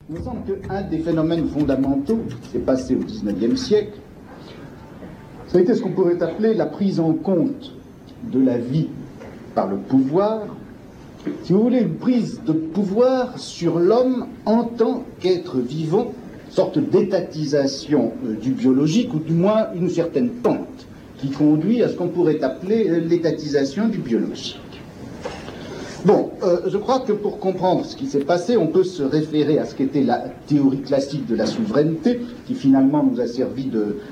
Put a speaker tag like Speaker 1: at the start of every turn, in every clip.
Speaker 1: Il me semble qu'un des phénomènes fondamentaux qui s'est passé au XIXe siècle, ça a été ce qu'on pourrait appeler la prise en compte de la vie par le pouvoir, si vous voulez, une prise de pouvoir sur l'homme en tant qu'être vivant, sorte d'étatisation du biologique, ou du moins une certaine pente qui conduit à ce qu'on pourrait appeler l'étatisation du biologique. Bon, je crois que pour comprendre ce qui s'est passé, on peut se référer à ce qu'était la théorie classique de la souveraineté, qui finalement nous a servi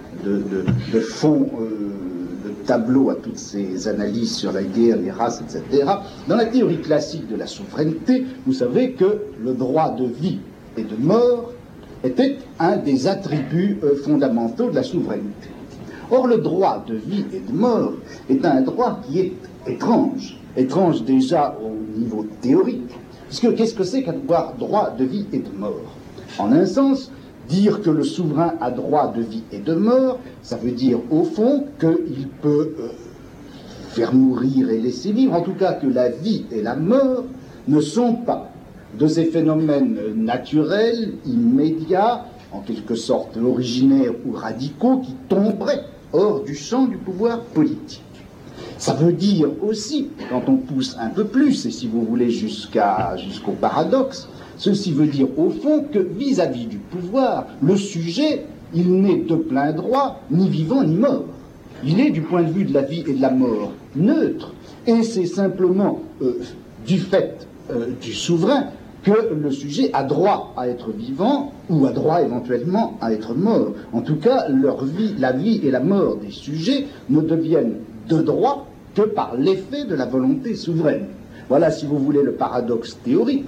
Speaker 1: de fond, de tableau à toutes ces analyses sur la guerre, les races, etc. Dans la théorie classique de la souveraineté, vous savez que le droit de vie et de mort était un des attributs fondamentaux de la souveraineté. Or, le droit de vie et de mort est un droit qui est étrange. Étrange déjà au niveau théorique. Puisque qu'est-ce que c'est qu'avoir droit de vie et de mort? En un sens, dire que le souverain a droit de vie et de mort, ça veut dire au fond qu'il peut faire mourir et laisser vivre, en tout cas que la vie et la mort ne sont pas de ces phénomènes naturels, immédiats, en quelque sorte originaires ou radicaux, qui tomberaient hors du champ du pouvoir politique. Ça veut dire aussi, quand on pousse un peu plus, et si vous voulez jusqu'au paradoxe, ceci veut dire au fond que vis-à-vis du pouvoir, le sujet, il n'est de plein droit ni vivant ni mort. Il est du point de vue de la vie et de la mort neutre, et c'est simplement du fait du souverain que le sujet a droit à être vivant ou a droit éventuellement à être mort. En tout cas, la vie et la mort des sujets ne deviennent de droit que par l'effet de la volonté souveraine. Voilà, si vous voulez, le paradoxe théorique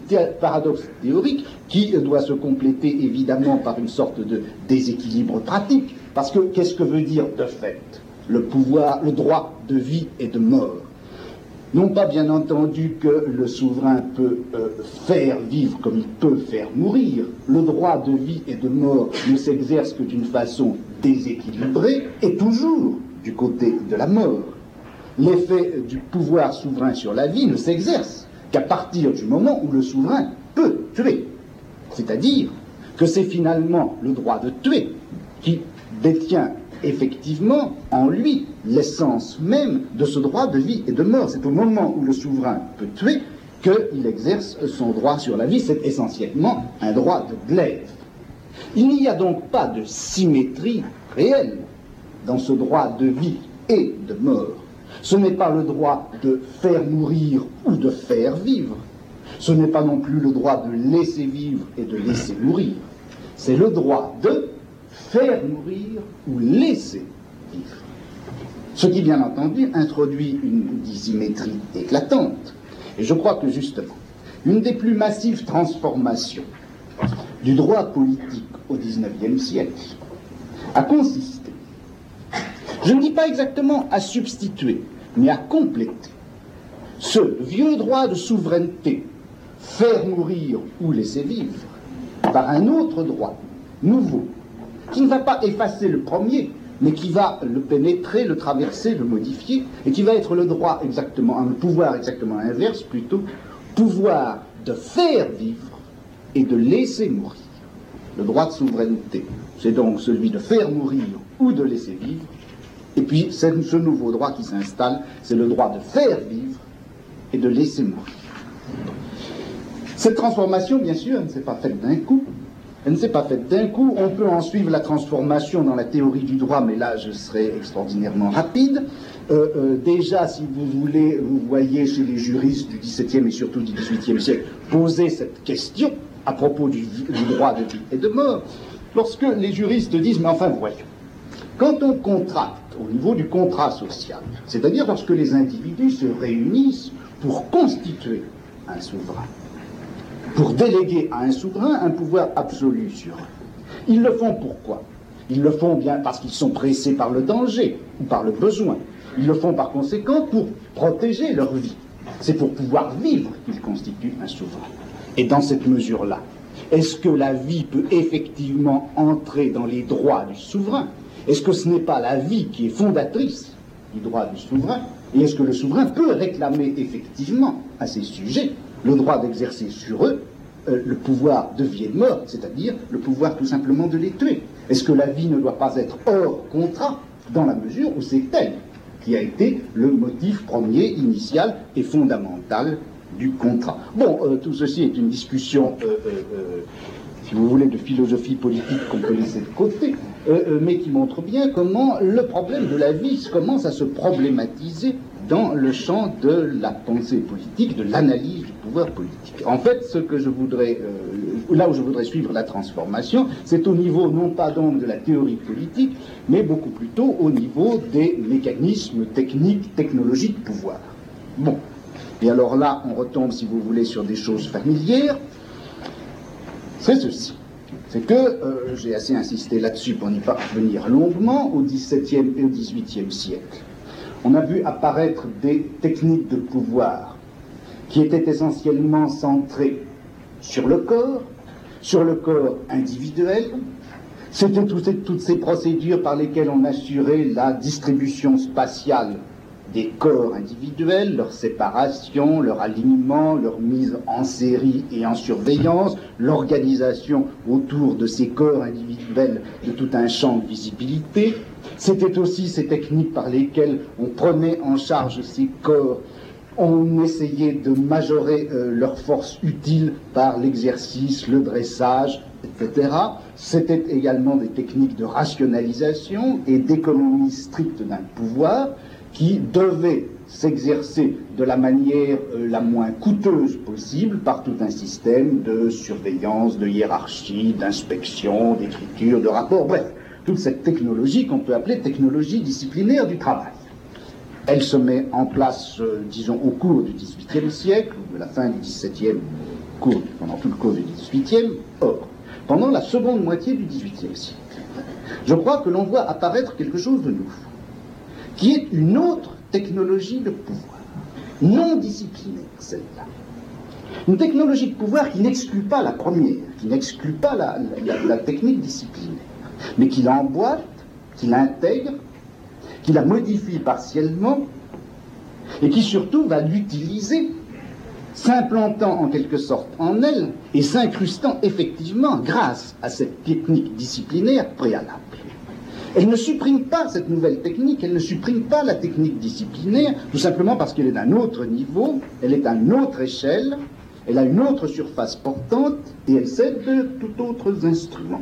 Speaker 1: qui doit se compléter évidemment par une sorte de déséquilibre pratique, parce que qu'est-ce que veut dire de fait le pouvoir, le droit de vie et de mort? Non pas bien entendu que le souverain peut faire vivre comme il peut faire mourir. Le droit de vie et de mort ne s'exerce que d'une façon déséquilibrée et toujours du côté de la mort. L'effet du pouvoir souverain sur la vie ne s'exerce qu'à partir du moment où le souverain peut tuer. C'est-à-dire que c'est finalement le droit de tuer qui détient effectivement en lui l'essence même de ce droit de vie et de mort. C'est au moment où le souverain peut tuer qu'il exerce son droit sur la vie. C'est essentiellement un droit de glaive. Il n'y a donc pas de symétrie réelle dans ce droit de vie et de mort. Ce n'est pas le droit de faire mourir ou de faire vivre. Ce n'est pas non plus le droit de laisser vivre et de laisser mourir. C'est le droit de faire mourir ou laisser vivre. Ce qui, bien entendu, introduit une dissymétrie éclatante. Et je crois que, justement, une des plus massives transformations du droit politique au XIXe siècle a consisté, je ne dis pas exactement à substituer, mais à compléter ce vieux droit de souveraineté, faire mourir ou laisser vivre, par un autre droit, nouveau, qui ne va pas effacer le premier, mais qui va le pénétrer, le traverser, le modifier, et qui va être le droit exactement, un pouvoir exactement inverse plutôt, pouvoir de faire vivre et de laisser mourir. Le droit de souveraineté, c'est donc celui de faire mourir ou de laisser vivre, et puis c'est ce nouveau droit qui s'installe, c'est le droit de faire vivre et de laisser mourir. Cette transformation, bien sûr, elle ne s'est pas faite d'un coup. Elle ne s'est pas faite d'un coup. On peut en suivre la transformation dans la théorie du droit, mais là, je serai extraordinairement rapide. Déjà, si vous voulez, vous voyez chez les juristes du XVIIe et surtout du XVIIIe siècle poser cette question à propos du droit de vie et de mort, lorsque les juristes disent, mais enfin, voyons, quand on contracte au niveau du contrat social, c'est-à-dire lorsque les individus se réunissent pour constituer un souverain, pour déléguer à un souverain un pouvoir absolu sur eux. Ils le font pourquoi? Ils le font bien parce qu'ils sont pressés par le danger ou par le besoin. Ils le font par conséquent pour protéger leur vie. C'est pour pouvoir vivre qu'ils constituent un souverain. Et dans cette mesure-là, est-ce que la vie peut effectivement entrer dans les droits du souverain? Est-ce que ce n'est pas la vie qui est fondatrice du droit du souverain? Et est-ce que le souverain peut réclamer effectivement à ses sujets le droit d'exercer sur eux le pouvoir de vie et de mort, c'est-à-dire le pouvoir tout simplement de les tuer? Est-ce que la vie ne doit pas être hors contrat, dans la mesure où c'est elle qui a été le motif premier, initial et fondamental du contrat? Bon, tout ceci est une discussion, si vous voulez, de philosophie politique qu'on peut laisser de côté, mais qui montre bien comment le problème de la vie commence à se problématiser dans le champ de la pensée politique, de l'analyse du pouvoir politique. En fait, ce que je voudrais, là où je voudrais suivre la transformation, c'est au niveau non pas donc de la théorie politique, mais beaucoup plutôt au niveau des mécanismes techniques, technologiques de pouvoir. Bon, et alors là, on retombe, si vous voulez, sur des choses familières. C'est ceci. C'est que, j'ai assez insisté là-dessus pour n'y pas revenir longuement, au XVIIe et au XVIIIe siècle, on a vu apparaître des techniques de pouvoir qui étaient essentiellement centrées sur le corps individuel. C'était toutes ces procédures par lesquelles on assurait la distribution spatiale des corps individuels, leur séparation, leur alignement, leur mise en série et en surveillance, l'organisation autour de ces corps individuels de tout un champ de visibilité. C'était aussi ces techniques par lesquelles on prenait en charge ces corps, on essayait de majorer leur force utile par l'exercice, le dressage, etc. C'était également des techniques de rationalisation et d'économie stricte d'un pouvoir qui devait s'exercer de la manière la moins coûteuse possible par tout un système de surveillance, de hiérarchie, d'inspection, d'écriture, de rapport, bref, toute cette technologie qu'on peut appeler technologie disciplinaire du travail. Elle se met en place, disons, au cours du XVIIIe siècle, ou de la fin du XVIIe, pendant tout le cours du XVIIIe. Or, pendant la seconde moitié du XVIIIe siècle, je crois que l'on voit apparaître quelque chose de nouveau, qui est une autre technologie de pouvoir, non disciplinaire, celle-là. Une technologie de pouvoir qui n'exclut pas la première, qui n'exclut pas la technique disciplinaire, mais qui l'emboîte, qui l'intègre, qui la modifie partiellement, et qui surtout va l'utiliser, s'implantant en quelque sorte en elle, et s'incrustant effectivement grâce à cette technique disciplinaire préalable. Elle ne supprime pas cette nouvelle technique, elle ne supprime pas la technique disciplinaire, tout simplement parce qu'elle est d'un autre niveau, elle est à une autre échelle, elle a une autre surface portante, et elle sert de tout autres instruments.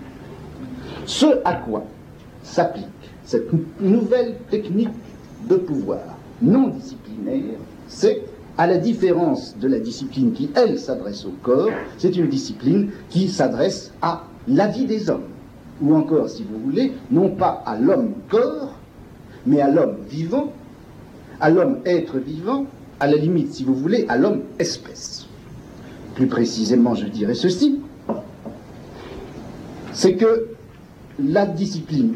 Speaker 1: Ce à quoi s'applique cette nouvelle technique de pouvoir non disciplinaire, c'est, à la différence de la discipline qui, elle, s'adresse au corps, c'est une discipline qui s'adresse à la vie des hommes. Ou encore, si vous voulez, non pas à l'homme-corps, mais à l'homme vivant, à l'homme être vivant, à la limite, si vous voulez, à l'homme-espèce. Plus précisément, je dirais ceci, c'est que la discipline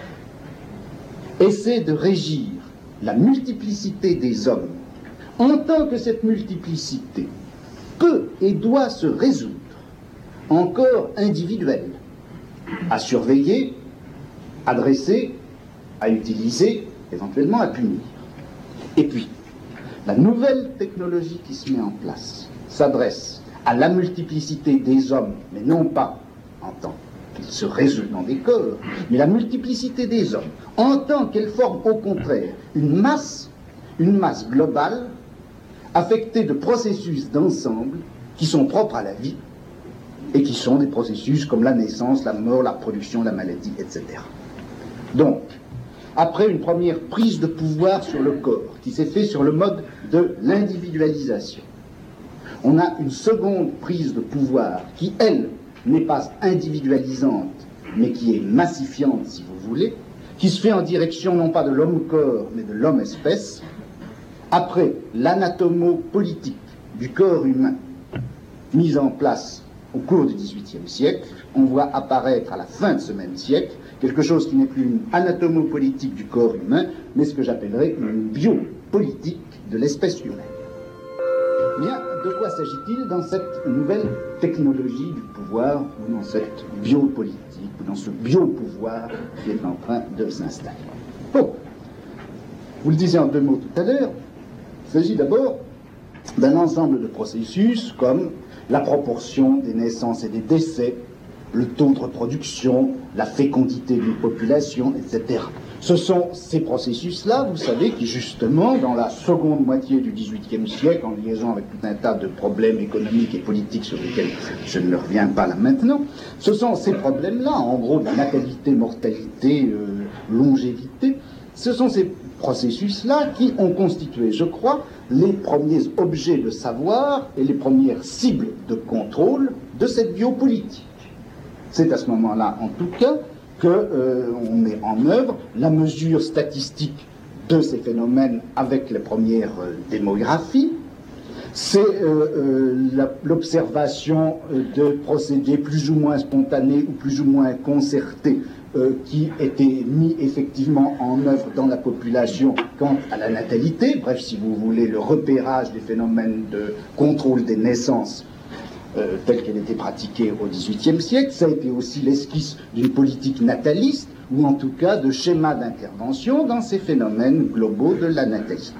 Speaker 1: essaie de régir la multiplicité des hommes, en tant que cette multiplicité peut et doit se résoudre en corps individuels, à surveiller, à dresser, à utiliser, éventuellement à punir. Et puis, la nouvelle technologie qui se met en place s'adresse à la multiplicité des hommes, mais non pas en tant qu'ils se résolent dans des corps, mais la multiplicité des hommes, en tant qu'elle forme au contraire une masse globale, affectée de processus d'ensemble qui sont propres à la vie, et qui sont des processus comme la naissance, la mort, la reproduction, la maladie, etc. Donc, après une première prise de pouvoir sur le corps, qui s'est faite sur le mode de l'individualisation, on a une seconde prise de pouvoir qui, elle, n'est pas individualisante, mais qui est massifiante, si vous voulez, qui se fait en direction non pas de l'homme-corps, mais de l'homme-espèce, après l'anatomo-politique du corps humain mise en place au cours du XVIIIe siècle, on voit apparaître à la fin de ce même siècle quelque chose qui n'est plus une anatomopolitique du corps humain, mais ce que j'appellerais une biopolitique de l'espèce humaine. Bien, de quoi s'agit-il dans cette nouvelle technologie du pouvoir, ou dans cette biopolitique, ou dans ce biopouvoir qui est en train de s'installer? Bon, vous le disiez en deux mots tout à l'heure, il s'agit d'abord d'un ensemble de processus comme la proportion des naissances et des décès, le taux de reproduction, la fécondité d'une population, etc. Ce sont ces processus-là, vous savez, qui justement, dans la seconde moitié du XVIIIe siècle, en liaison avec tout un tas de problèmes économiques et politiques sur lesquels je ne reviens pas là maintenant, ce sont ces problèmes-là, en gros, de natalité, mortalité, longévité, ce sont ces processus-là qui ont constitué, je crois, les premiers objets de savoir et les premières cibles de contrôle de cette biopolitique. C'est à ce moment-là, en tout cas, qu'on met en œuvre la mesure statistique de ces phénomènes avec les premières démographies. C'est l'observation de procédés plus ou moins spontanés ou plus ou moins concertés qui étaient mis effectivement en œuvre dans la population quant à la natalité, bref, si vous voulez, le repérage des phénomènes de contrôle des naissances telle qu'elle était pratiquée au XVIIIe siècle. Ça a été aussi l'esquisse d'une politique nataliste, ou en tout cas de schémas d'intervention dans ces phénomènes globaux de la natalité.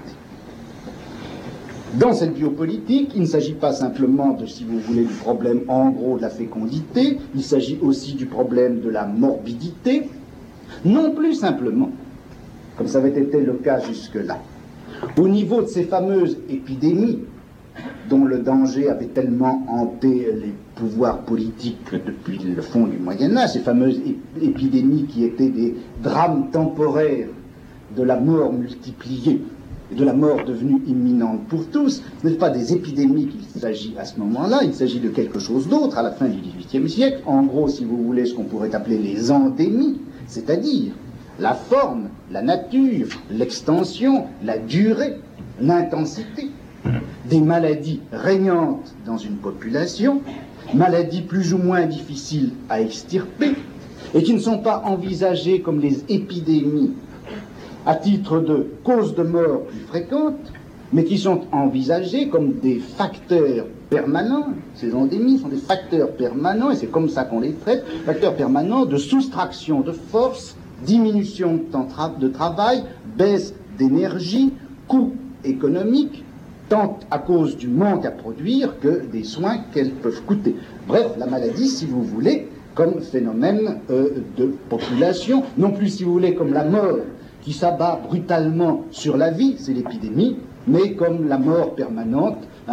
Speaker 1: Dans cette biopolitique, il ne s'agit pas simplement de, si vous voulez, du problème en gros de la fécondité, il s'agit aussi du problème de la morbidité, non plus simplement, comme ça avait été le cas jusque-là. Au niveau de ces fameuses épidémies, dont le danger avait tellement hanté les pouvoirs politiques depuis le fond du Moyen-Âge, ces fameuses épidémies qui étaient des drames temporaires de la mort multipliée, et de la mort devenue imminente pour tous, ce n'est pas des épidémies qu'il s'agit à ce moment-là, il s'agit de quelque chose d'autre à la fin du XVIIIe siècle, en gros, si vous voulez, ce qu'on pourrait appeler les endémies, c'est-à-dire la forme, la nature, l'extension, la durée, l'intensité des maladies régnantes dans une population, maladies plus ou moins difficiles à extirper, et qui ne sont pas envisagées comme les épidémies à titre de cause de mort plus fréquente, mais qui sont envisagées comme des facteurs permanents. Ces endémies sont des facteurs permanents, et c'est comme ça qu'on les traite, facteurs permanents de soustraction de force, diminution de temps de travail, baisse d'énergie, coûts économiques, tant à cause du manque à produire que des soins qu'elles peuvent coûter. Bref, la maladie, si vous voulez, comme phénomène de population, non plus, si vous voulez, comme la mort qui s'abat brutalement sur la vie, c'est l'épidémie, mais comme la mort permanente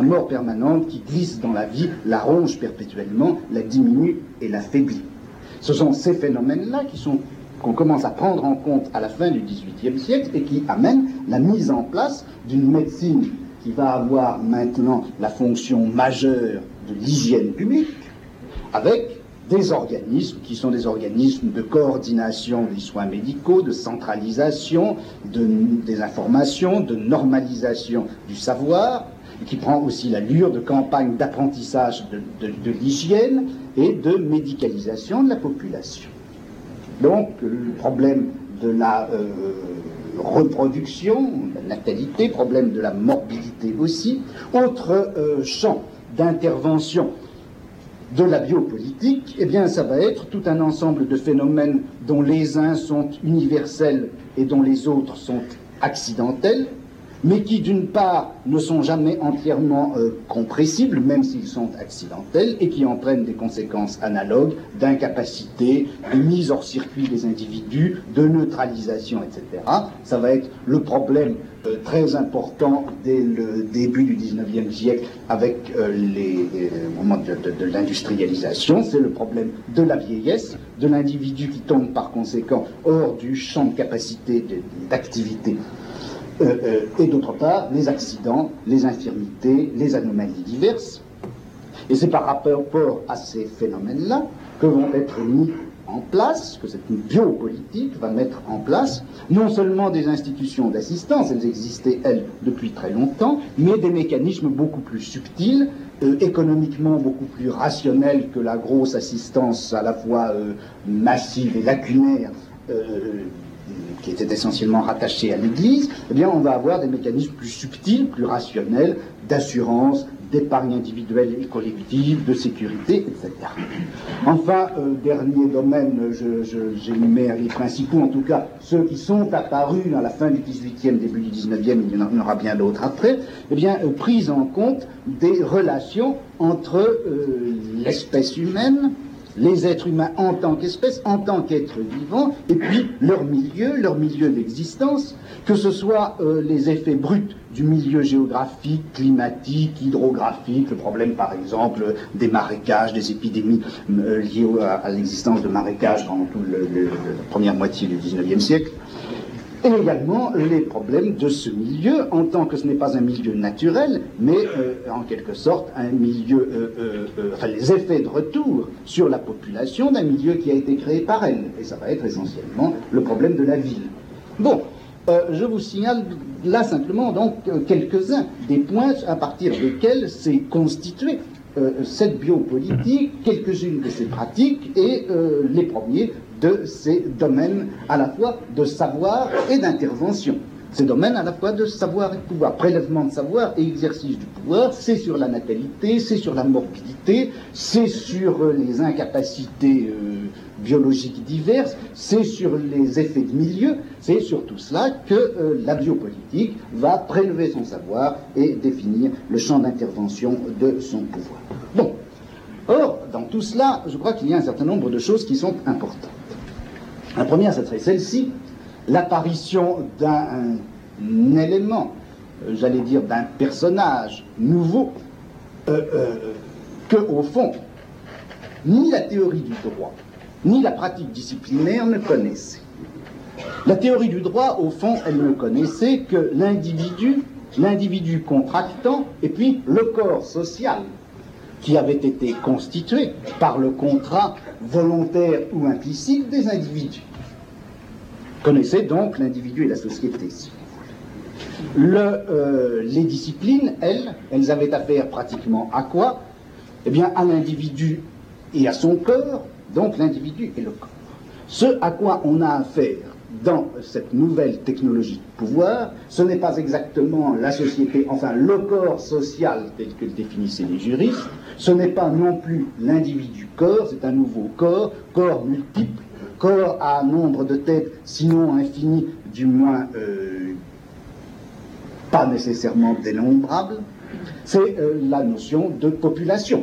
Speaker 1: qui glisse dans la vie, la ronge perpétuellement, la diminue et l'affaiblit. Ce sont ces phénomènes-là qu'on commence à prendre en compte à la fin du XVIIIe siècle et qui amènent la mise en place d'une médecine qui va avoir maintenant la fonction majeure de l'hygiène publique, avec des organismes qui sont des organismes de coordination des soins médicaux, de centralisation des informations, de normalisation du savoir, et qui prend aussi l'allure de campagne d'apprentissage de l'hygiène et de médicalisation de la population. Donc, le problème de la reproduction, la natalité, problème de la morbidité aussi. Autre champ d'intervention de la biopolitique, eh bien ça va être tout un ensemble de phénomènes dont les uns sont universels et dont les autres sont accidentels, mais qui d'une part ne sont jamais entièrement compressibles, même s'ils sont accidentels, et qui entraînent des conséquences analogues d'incapacité, de mise hors circuit des individus, de neutralisation, etc. Ça va être le problème très important dès le début du XIXe siècle avec au moment de l'industrialisation, c'est le problème de la vieillesse, de l'individu qui tombe par conséquent hors du champ de capacité d'activité. Et d'autre part, les accidents, les infirmités, les anomalies diverses. Et c'est par rapport à ces phénomènes-là que vont être mis en place, que cette biopolitique va mettre en place, non seulement des institutions d'assistance, elles existaient, elles, depuis très longtemps, mais des mécanismes beaucoup plus subtils, économiquement beaucoup plus rationnels que la grosse assistance à la fois massive et lacunaire qui était essentiellement rattaché à l'Église, eh bien on va avoir des mécanismes plus subtils, plus rationnels, d'assurance, d'épargne individuelle et collective, de sécurité, etc. Enfin, dernier domaine, j'énumère les principaux, en tout cas ceux qui sont apparus à la fin du XVIIIe, début du XIXe, il y en aura bien d'autres après, eh bien, prise en compte des relations entre l'espèce humaine, les êtres humains en tant qu'espèce, en tant qu'êtres vivants, et puis leur milieu d'existence, que ce soit les effets bruts du milieu géographique, climatique, hydrographique, le problème par exemple des marécages, des épidémies liées à l'existence de marécages dans toute la première moitié du XIXe siècle, et également les problèmes de ce milieu, en tant que ce n'est pas un milieu naturel, mais en quelque sorte un milieu, enfin les effets de retour sur la population d'un milieu qui a été créé par elle. Et ça va être essentiellement le problème de la ville. Bon, je vous signale là simplement donc quelques-uns des points à partir desquels s'est constituée cette biopolitique, quelques-unes de ses pratiques et les premiers de ces domaines à la fois de savoir et d'intervention. Ces domaines à la fois de savoir et de pouvoir, prélèvement de savoir et exercice du pouvoir, c'est sur la natalité, c'est sur la morbidité, c'est sur les incapacités biologiques diverses, c'est sur les effets de milieu, c'est sur tout cela que la biopolitique va prélever son savoir et définir le champ d'intervention de son pouvoir. Bon, or, dans tout cela, je crois qu'il y a un certain nombre de choses qui sont importantes. La première, ce serait celle-ci, l'apparition d'un élément, j'allais dire d'un personnage nouveau, que, au fond, ni la théorie du droit, ni la pratique disciplinaire ne connaissaient. La théorie du droit, au fond, elle ne connaissait que l'individu contractant, et puis le corps social, qui avait été constitué par le contrat volontaire ou implicite des individus. Connaissez donc l'individu et la société, si vous voulez. Les disciplines, elles avaient affaire pratiquement à quoi? Eh bien, à l'individu et à son corps, donc l'individu et le corps. Ce à quoi on a affaire dans cette nouvelle technologie de pouvoir, ce n'est pas exactement la société, enfin le corps social tel que le définissaient les juristes, ce n'est pas non plus l'individu-corps, c'est un nouveau corps, corps multiple, corps à nombre de têtes, sinon infini, du moins pas nécessairement dénombrable, c'est la notion de population.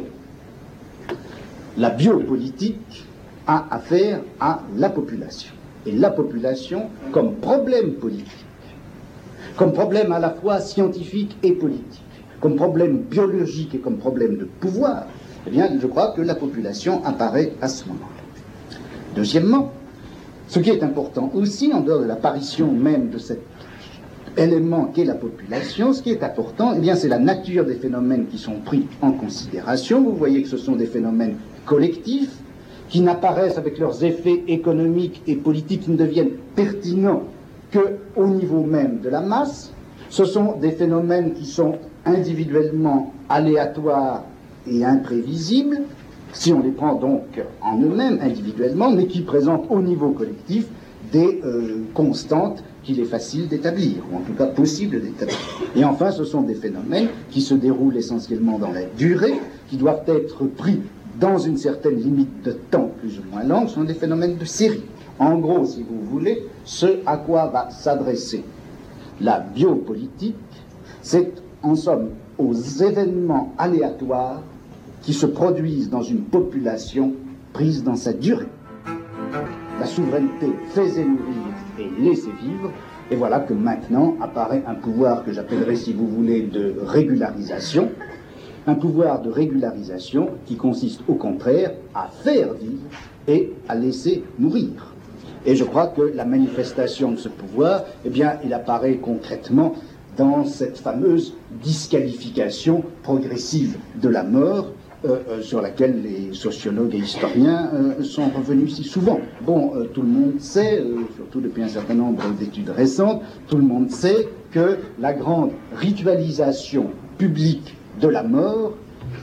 Speaker 1: La biopolitique a affaire à la population. Et la population comme problème politique, comme problème à la fois scientifique et politique, comme problème biologique et comme problème de pouvoir, eh bien, je crois que la population apparaît à ce moment-là. Deuxièmement, ce qui est important aussi, en dehors de l'apparition même de cet élément qu'est la population, ce qui est important, eh bien, c'est la nature des phénomènes qui sont pris en considération. Vous voyez que ce sont des phénomènes collectifs, qui n'apparaissent avec leurs effets économiques et politiques, qui ne deviennent pertinents qu'au niveau même de la masse. Ce sont des phénomènes qui sont individuellement aléatoires et imprévisibles, si on les prend donc en eux-mêmes individuellement, mais qui présentent au niveau collectif des constantes qu'il est facile d'établir, ou en tout cas possible d'établir. Et enfin, ce sont des phénomènes qui se déroulent essentiellement dans la durée, qui doivent être pris dans une certaine limite de temps plus ou moins longue, sont des phénomènes de série. En gros, si vous voulez, ce à quoi va s'adresser la biopolitique, c'est en somme aux événements aléatoires qui se produisent dans une population prise dans sa durée. La souveraineté faisait nourrir et laissait vivre, et voilà que maintenant apparaît un pouvoir que j'appellerais, si vous voulez, de régularisation, un pouvoir de régularisation qui consiste au contraire à faire vivre et à laisser mourir. Et je crois que la manifestation de ce pouvoir, eh bien, il apparaît concrètement dans cette fameuse disqualification progressive de la mort, sur laquelle les sociologues et historiens sont revenus si souvent. Bon, tout le monde sait, surtout depuis un certain nombre d'études récentes, tout le monde sait que la grande ritualisation publique de la mort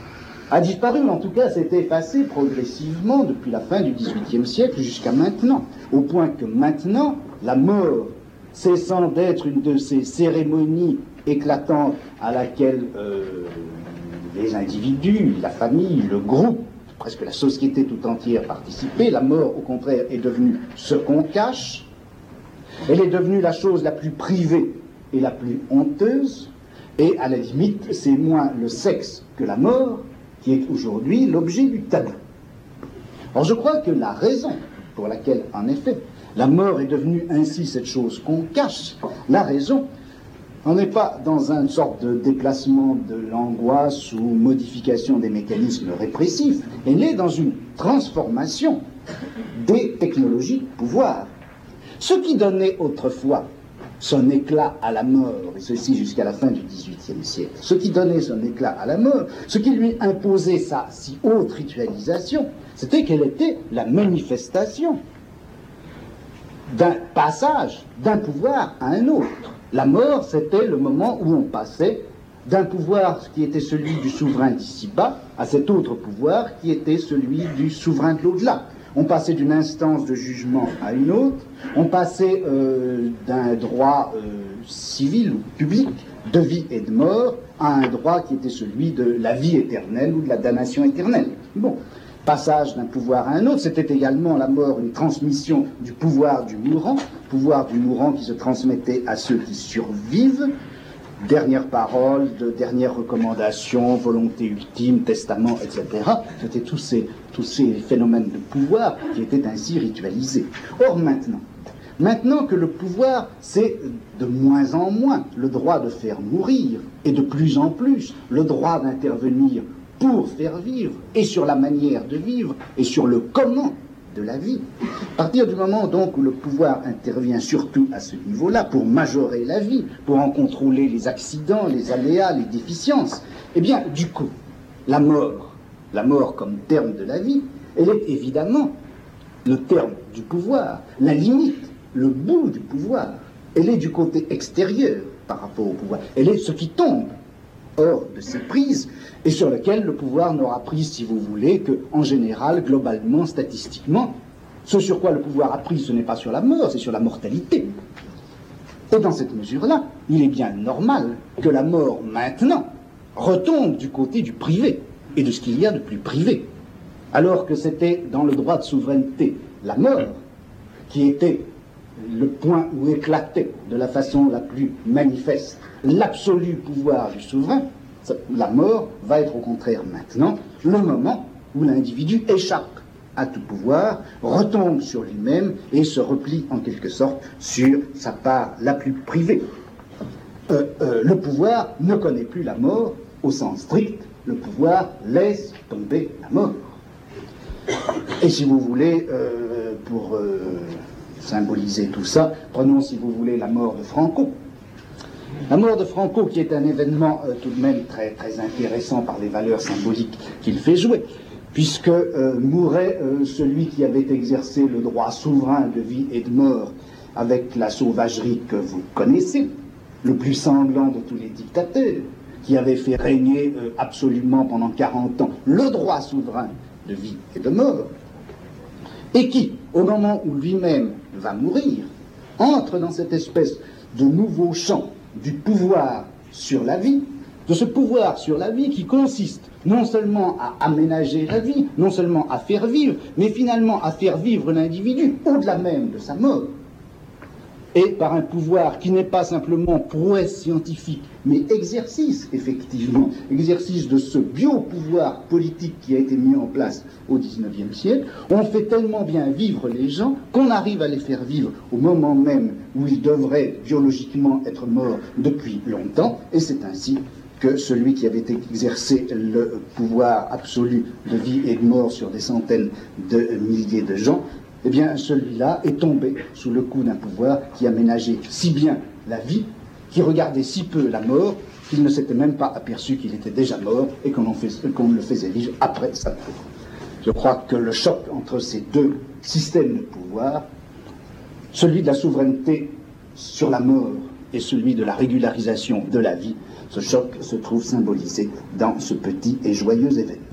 Speaker 1: a disparu, en tout cas s'est effacé progressivement depuis la fin du XVIIIe siècle jusqu'à maintenant, au point que maintenant, la mort, cessant d'être une de ces cérémonies éclatantes à laquelle les individus, la famille, le groupe, presque la société tout entière participaient, la mort, au contraire, est devenue ce qu'on cache. Elle est devenue la chose la plus privée et la plus honteuse, et à la limite, c'est moins le sexe que la mort qui est aujourd'hui l'objet du tabou. Or, je crois que la raison pour laquelle, en effet, la mort est devenue ainsi cette chose qu'on cache, la raison, on n'est pas dans une sorte de déplacement de l'angoisse ou modification des mécanismes répressifs, elle est dans une transformation des technologies de pouvoir. Ce qui donnait autrefois son éclat à la mort, et ceci jusqu'à la fin du XVIIIe siècle, ce qui donnait son éclat à la mort, ce qui lui imposait sa si haute ritualisation, c'était qu'elle était la manifestation d'un passage d'un pouvoir à un autre. La mort, c'était le moment où on passait d'un pouvoir qui était celui du souverain d'ici-bas à cet autre pouvoir qui était celui du souverain de l'au-delà. On passait d'une instance de jugement à une autre, on passait d'un droit civil ou public, de vie et de mort, à un droit qui était celui de la vie éternelle ou de la damnation éternelle. Bon, passage d'un pouvoir à un autre, c'était également la mort, une transmission du pouvoir du mourant qui se transmettait à ceux qui survivent, dernière parole, de dernière recommandation, volonté ultime, testament, etc. C'était tous ces phénomènes de pouvoir qui étaient ainsi ritualisés. Or maintenant que le pouvoir, c'est de moins en moins le droit de faire mourir, et de plus en plus le droit d'intervenir pour faire vivre, et sur la manière de vivre, et sur le comment de la vie. À partir du moment donc où le pouvoir intervient surtout à ce niveau-là, pour majorer la vie, pour en contrôler les accidents, les aléas, les déficiences, eh bien, du coup, la mort comme terme de la vie, elle est évidemment le terme du pouvoir, la limite, le bout du pouvoir. Elle est du côté extérieur par rapport au pouvoir. Elle est ce qui tombe hors de ses prises, et sur lequel le pouvoir n'aura prise, si vous voulez, qu'en général, globalement, statistiquement, ce sur quoi le pouvoir a prise, ce n'est pas sur la mort, c'est sur la mortalité. Et dans cette mesure-là, il est bien normal que la mort, maintenant, retombe du côté du privé, et de ce qu'il y a de plus privé. Alors que c'était dans le droit de souveraineté, la mort, qui était le point où éclatait de la façon la plus manifeste l'absolu pouvoir du souverain, la mort va être au contraire maintenant le moment où l'individu échappe à tout pouvoir, retombe sur lui-même et se replie en quelque sorte sur sa part la plus privée. Le pouvoir ne connaît plus la mort au sens strict, le pouvoir laisse tomber la mort. Et si vous voulez, pour symboliser tout ça, prenons si vous voulez la mort de Franco. La mort de Franco, qui est un événement tout de même très, très intéressant par les valeurs symboliques qu'il fait jouer, puisque mourait celui qui avait exercé le droit souverain de vie et de mort avec la sauvagerie que vous connaissez, le plus sanglant de tous les dictateurs, qui avait fait régner absolument pendant 40 ans le droit souverain de vie et de mort, et qui, au moment où lui-même va mourir, entre dans cette espèce de nouveau champ du pouvoir sur la vie, de ce pouvoir sur la vie qui consiste non seulement à aménager la vie, non seulement à faire vivre, mais finalement à faire vivre l'individu au-delà même de sa mort, et par un pouvoir qui n'est pas simplement prouesse scientifique, mais exercice, effectivement, exercice de ce biopouvoir politique qui a été mis en place au XIXe siècle, on fait tellement bien vivre les gens qu'on arrive à les faire vivre au moment même où ils devraient biologiquement être morts depuis longtemps, et c'est ainsi que celui qui avait exercé le pouvoir absolu de vie et de mort sur des centaines de milliers de gens, eh bien, celui-là est tombé sous le coup d'un pouvoir qui aménageait si bien la vie, qui regardait si peu la mort, qu'il ne s'était même pas aperçu qu'il était déjà mort et qu'on le faisait vivre après sa mort. Je crois que le choc entre ces deux systèmes de pouvoir, celui de la souveraineté sur la mort et celui de la régularisation de la vie, ce choc se trouve symbolisé dans ce petit et joyeux événement.